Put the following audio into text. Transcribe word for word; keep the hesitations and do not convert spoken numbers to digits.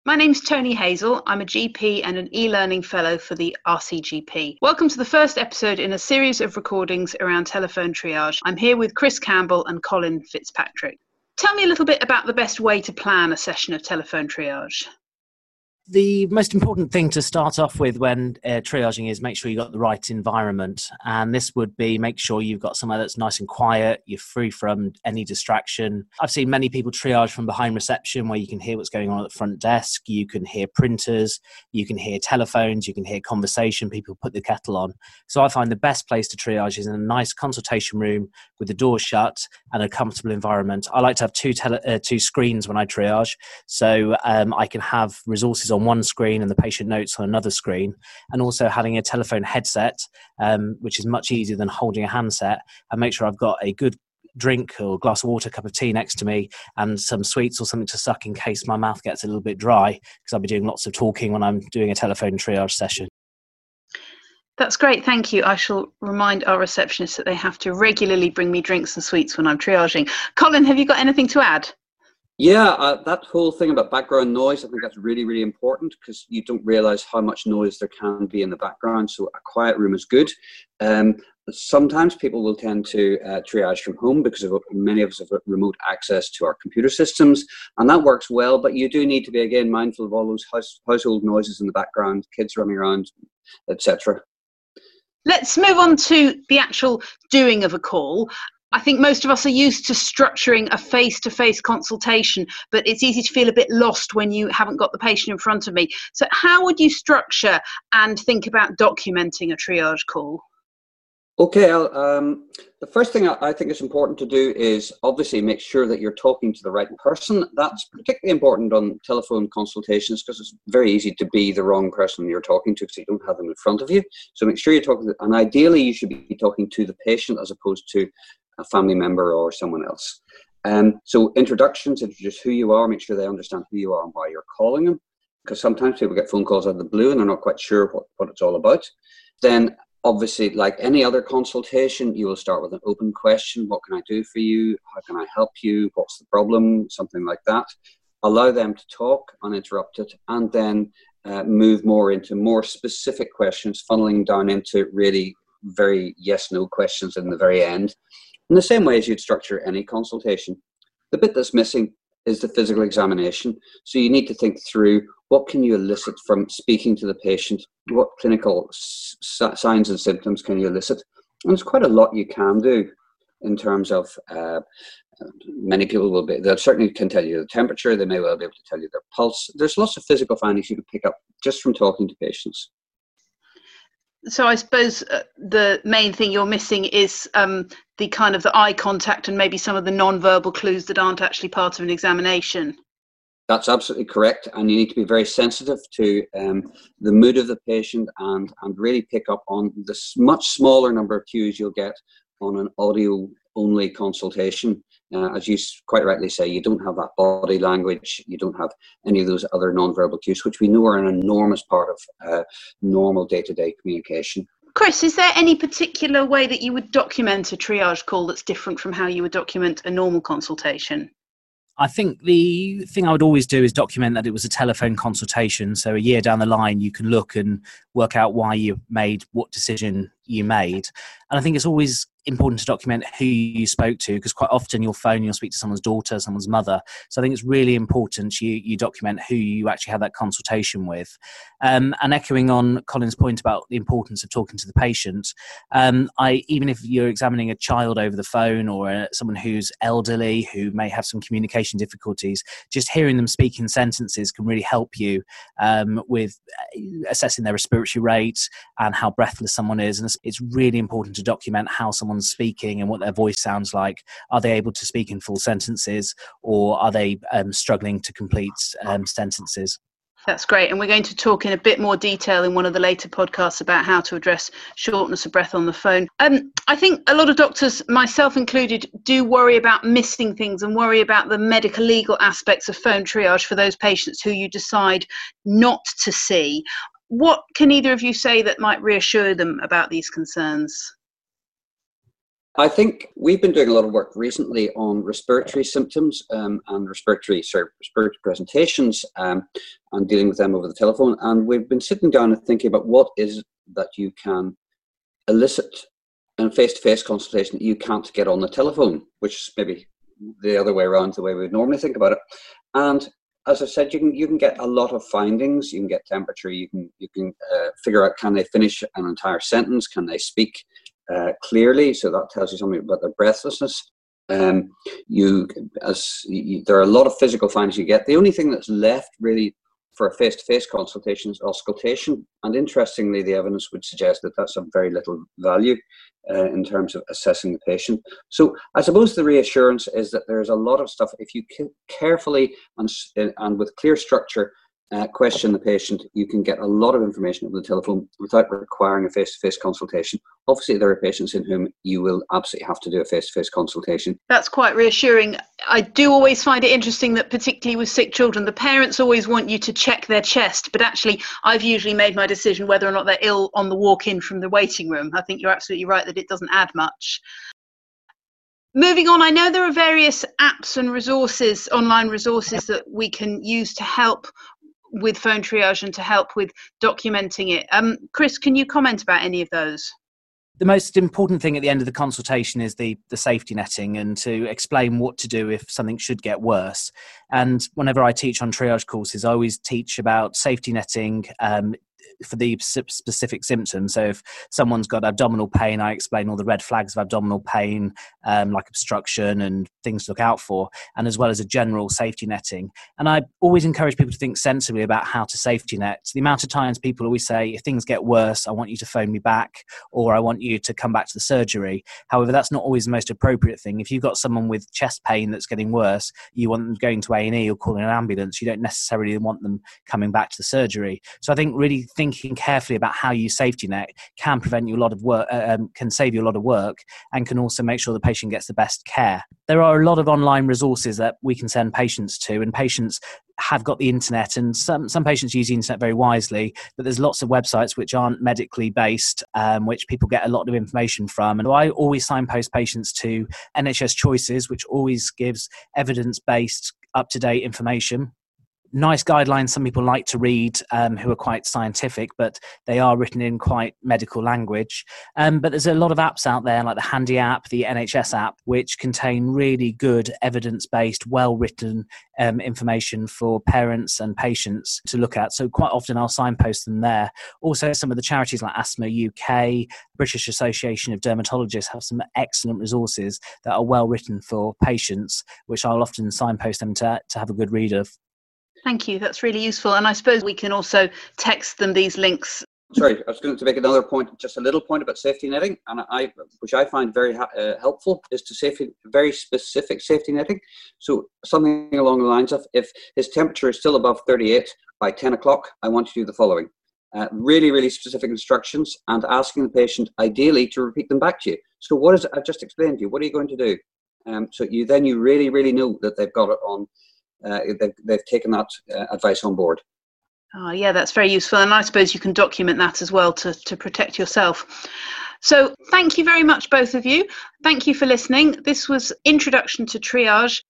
My name's Tony Hazel. I'm a G P and an e-learning fellow for the R C G P. Welcome to the first episode in a series of recordings around telephone triage. I'm here with Chris Campbell and Colin Fitzpatrick. Tell me a little bit about the best way to plan a session of telephone triage. The most important thing to start off with when uh, triaging is make sure you've got the right environment. And this would be make sure you've got somewhere that's nice and quiet, you're free from any distraction. I've seen many people triage from behind reception where you can hear what's going on at the front desk, you can hear printers, you can hear telephones, you can hear conversation, people put the kettle on. So I find the best place to triage is in a nice consultation room with the door shut and a comfortable environment. I like to have two, tele- uh, two screens when I triage, so um, I can have resources on on one screen and the patient notes on another screen, and also having a telephone headset, um, which is much easier than holding a handset, and make sure I've got a good drink or a glass of water, cup of tea next to me, and some sweets or something to suck in case my mouth gets a little bit dry, because I'll be doing lots of talking when I'm doing a telephone triage session. That's great, thank you. I shall remind our receptionists that they have to regularly bring me drinks and sweets when I'm triaging. Colin, have you got anything to add? Yeah, uh, that whole thing about background noise, I think that's really, really important because you don't realize how much noise there can be in the background. So a quiet room is good. Um, sometimes people will tend to uh, triage from home because of many of us have remote access to our computer systems, and that works well. But you do need to be, again, mindful of all those house, household noises in the background, kids running around, et cetera. Let's move on to the actual doing of a call. I think most of us are used to structuring a face-to-face consultation, but it's easy to feel a bit lost when you haven't got the patient in front of me. So how would you structure and think about documenting a triage call? Okay, I'll, um, the first thing I think is important to do is obviously make sure that you're talking to the right person. That's particularly important on telephone consultations because it's very easy to be the wrong person you're talking to because you don't have them in front of you. So make sure you're talking to, and ideally you should be talking to the patient as opposed to a family member or someone else. Um, so introductions, introduce who you are, make sure they understand who you are and why you're calling them, because sometimes people get phone calls out of the blue and they're not quite sure what, what it's all about. Then obviously, like any other consultation, you will start with an open question. What can I do for you? How can I help you? What's the problem? Something like that. Allow them to talk uninterrupted, and then uh, move more into more specific questions, funneling down into really very yes-no questions in the very end. In the same way as you'd structure any consultation. The bit that's missing is the physical examination. So you need to think through what can you elicit from speaking to the patient, what clinical s- signs and symptoms can you elicit. And there's quite a lot you can do in terms of, uh, many people will be, they certainly can tell you the temperature, they may well be able to tell you their pulse. There's lots of physical findings you can pick up just from talking to patients. So I suppose uh, the main thing you're missing is um, the kind of the eye contact and maybe some of the non-verbal clues that aren't actually part of an examination. That's absolutely correct. And you need to be very sensitive to um, the mood of the patient and, and really pick up on the much smaller number of cues you'll get on an audio-only consultation. Uh, as you quite rightly say, you don't have that body language, you don't have any of those other non-verbal cues, which we know are an enormous part of uh, normal day-to-day communication. Chris, is there any particular way that you would document a triage call that's different from how you would document a normal consultation? I think the thing I would always do is document that it was a telephone consultation. So a year down the line, you can look and work out why you made what decision you made. And I think it's always important to document who you spoke to, because quite often you'll phone, you'll speak to someone's daughter, someone's mother. So I think it's really important you you document who you actually had that consultation with. Um, and echoing on Colin's point about the importance of talking to the patient, um, I even if you're examining a child over the phone or uh, someone who's elderly who may have some communication difficulties, just hearing them speak in sentences can really help you um, with assessing their respiratory rate and how breathless someone is. And it's, it's really important to document how someone's speaking and what their voice sounds like. Are they able to speak in full sentences, or are they um, struggling to complete um, sentences? That's great. And we're going to talk in a bit more detail in one of the later podcasts about how to address shortness of breath on the phone. Um, I think a lot of doctors, myself included, do worry about missing things and worry about the medical legal aspects of phone triage for those patients who you decide not to see. What can either of you say that might reassure them about these concerns? I think we've been doing a lot of work recently on respiratory symptoms um, and respiratory, sorry, respiratory presentations um, and dealing with them over the telephone. And we've been sitting down and thinking about what is that you can elicit in face-to-face consultation that you can't get on the telephone, which is maybe the other way around, the way we would normally think about it. And as I said, you can you can get a lot of findings. You can get temperature. You can you can uh, figure out, can they finish an entire sentence? Can they speak uh, clearly? So that tells you something about their breathlessness. Um, you as you, there are a lot of physical findings you get. The only thing that's left really for a face-to-face consultation is auscultation. And interestingly, the evidence would suggest that that's of very little value uh, in terms of assessing the patient. So I suppose the reassurance is that there's a lot of stuff, if you carefully and, and with clear structure uh, question the patient, you can get a lot of information over the telephone without requiring a face-to-face consultation. Obviously, there are patients in whom you will absolutely have to do a face-to-face consultation. That's quite reassuring. I do always find it interesting that particularly with sick children, the parents always want you to check their chest, but actually I've usually made my decision whether or not they're ill on the walk-in from the waiting room. I think you're absolutely right that it doesn't add much. Moving on, I know there are various apps and resources, online resources that we can use to help with phone triage and to help with documenting it. Um, Chris, can you comment about any of those? The most important thing at the end of the consultation is the, the safety netting and to explain what to do if something should get worse. And whenever I teach on triage courses, I always teach about safety netting um, for the specific symptoms. So if someone's got abdominal pain, I explain all the red flags of abdominal pain, um, like obstruction and things to look out for, and as well as a general safety netting. And I always encourage people to think sensibly about how to safety net. The amount of times people always say, if things get worse, I want you to phone me back, or I want you to come back to the surgery. However, that's not always the most appropriate thing. If you've got someone with chest pain that's getting worse, you want them going to A and E or calling an ambulance. You don't necessarily want them coming back to the surgery. So I think really thinking carefully about how you safety net can prevent you a lot of work, um, can save you a lot of work, and can also make sure the patient gets the best care. There are a lot of online resources that we can send patients to, and patients have got the internet, and some, some patients use the internet very wisely, but there's lots of websites which aren't medically based, um, which people get a lot of information from. And I always signpost patients to N H S Choices, which always gives evidence-based, up-to-date information. Nice guidelines some people like to read, um, who are quite scientific, but they are written in quite medical language. Um, but there's a lot of apps out there, like the Handy app, the N H S app, which contain really good evidence-based, well-written um, information for parents and patients to look at. So quite often I'll signpost them there. Also, some of the charities like Asthma U K, British Association of Dermatologists have some excellent resources that are well-written for patients, which I'll often signpost them to, to have a good read of. Thank you. That's really useful. And I suppose we can also text them these links. Sorry, I was going to make another point, just a little point about safety netting, and I, which I find very uh, helpful, is to safety, very specific safety netting. So something along the lines of, if his temperature is still above thirty-eight by ten o'clock, I want you to do the following. Uh, really, really specific instructions, and asking the patient ideally to repeat them back to you. So what is it I've just explained to you? What are you going to do? Um, so you then you really, really know that they've got it on. Uh, they've, they've taken that uh, advice on board. Oh, yeah, that's very useful. And I suppose you can document that as well to, to protect yourself. So thank you very much, both of you. Thank you for listening. This was Introduction to Triage.